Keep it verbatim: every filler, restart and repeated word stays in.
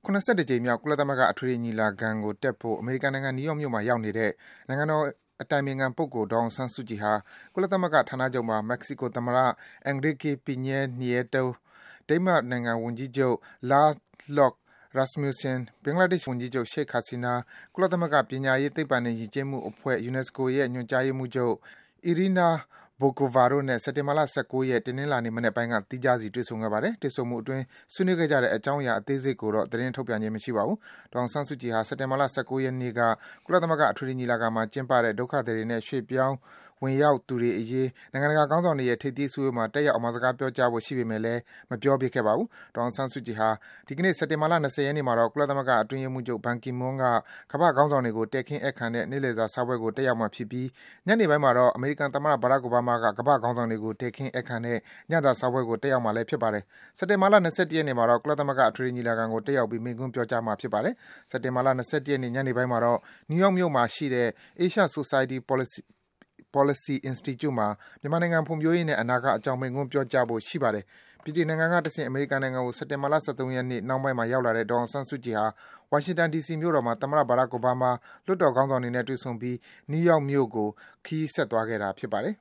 ခုနစ်ဆယ့်တစ်ကြိမ်မြောက်ကုလသမဂ္ဂအထွေထွေညီလာခံကိုတက်ဖို့အမေရိကန်နိုင်ငံနယူးယောက်မြို့မှာရောက်နေတဲ့နိုင်ငံတော်အတိုင်ပင်ခံပုဂ္ဂိုလ်ဒေါ်အောင်ဆန်းစုကြည်ဟာကုလသမဂ္ဂဌာနချုပ်မှာမက္ကဆီကိုသမ္မတ Enrique Pena Nieto ၊ဒိန်းမတ်နိုင်ငံဝန်ကြီးချုပ် Lars Løkke Rasmussen ၊ဘင်္ဂလားဒေ့ရှ်ဝန်ကြီးချုပ် Sheikh Hasina ၊ကုလသမဂ္ဂပညာရေး၊သိပ္ပံနဲ့ယဉ်ကျေးမှုအဖွဲ့ UNESCO ရဲ့ ညွန်ကြားရေးမှူးချုပ် Irina Bokova တို့နဲ့ စက်တင်ဘာလ ၁၉ ရက်၊ တနင်္လာနေ့မနက်ပိုင်းက သီးခြားစီတွေ့ဆုံခဲ့ပါတယ်။ တွေ့ဆုံမှုအတွင်းဆွေးနွေးခဲ့ကြတဲ့အကြောင်းအရာအသေးစိတ်ကိုတော့ သတင်းထုတ်ပြန်ခြင်းမရှိပါဘူး။ ဒေါ်အောင်ဆန်းစုကြည်ဟာ စက်တင်ဘာလ ၁၉ ရက်နေ့က ကုလသမဂ္ဂအထွေထွေညီလာခံမှာကျင်းပတဲ့ ဒုက္ခသည်တွေနဲ့ ရွှေ့ပြောင်းဝင်ရောက်သူတွေအရေး နိုင်ငံတကာခေါင်းဆောင်တွေရဲ့ ထိပ်သီးအစည်းအဝေးမှာ တက်ရောက် အမှာစကားပြောကြားဖို့ရှိပေမယ့်လည်း မပြောဖြစ်ခဲ့ပါဘူး။ ဒေါ်အောင်ဆန်းစုကြည်ဟာ ဒီကနေ့ စက်တင်ဘာလ ၂၀ ရက်နေ့မှာတော့ ကုလသမဂ္ဂအတွင်းရေးမှူးချုပ် Ban Ki-moon က ကမ္ဘာ့ခေါင်းဆောင်တွေကို တည်ခင်းဧည့်ခံတဲ့ နေ့လည်စာစားပွဲကို တက်ရောက်မှာဖြစ်ပြီး ညနေပိုင်းမှာတော့ အမေရိကန်သမ္မတ Barack Obama က ကမ္ဘာ့ခေါင်းဆောင်တွေကို တည်ခင်းဧည့်ခံတဲ့ ညစာစားပွဲကို တက်ရောက်မှာလည်း ဖြစ်ပါတယ်။ စက်တင်ဘာလ ၂၁ ရက်နေ့မှာတော့ ကုလသမဂ္ဂအထွေထွေညီလာခံကို တက်ရောက်ပြီး မိန့်ခွန်းပြောကြားမှာ ဖြစ်ပါတယ်။ စက်တင်ဘာလ ၂၁ ရက်နေ့ ညနေပိုင်းမှာတော့ နယူးယောက်မြို့မှာရှိတဲ့ Asia Society Policy Institute မှာ မြန်မာနိုင်ငံဖွံ့ဖြိုးရေးနဲ့ အနာဂတ်အကြောင်း မိန့်ခွန်းပြောကြားဖို့ ရှိပါတယ်။ ဗြိတိန်နိုင်ငံကတဆင့် အမေရိကန်နိုင်ငံကို စက်တင်ဘာလ ၁၃ ရက်နေ့ နှောင်းပိုင်းမှာရောက်လာတဲ့ ဒေါ်အောင်ဆန်းစုကြည်ဟာ ဝါရှင်တန် ဒီစီမြို့တော်မှာ သမ္မတ Barack Obama ၊ လွှတ်တော်ခေါင်းဆောင်တွေနဲ့ တွေ့ဆုံပြီး နယူးယောက်မြို့ကို ခရီးဆက်သွားခဲ့တာ ဖြစ်ပါတယ်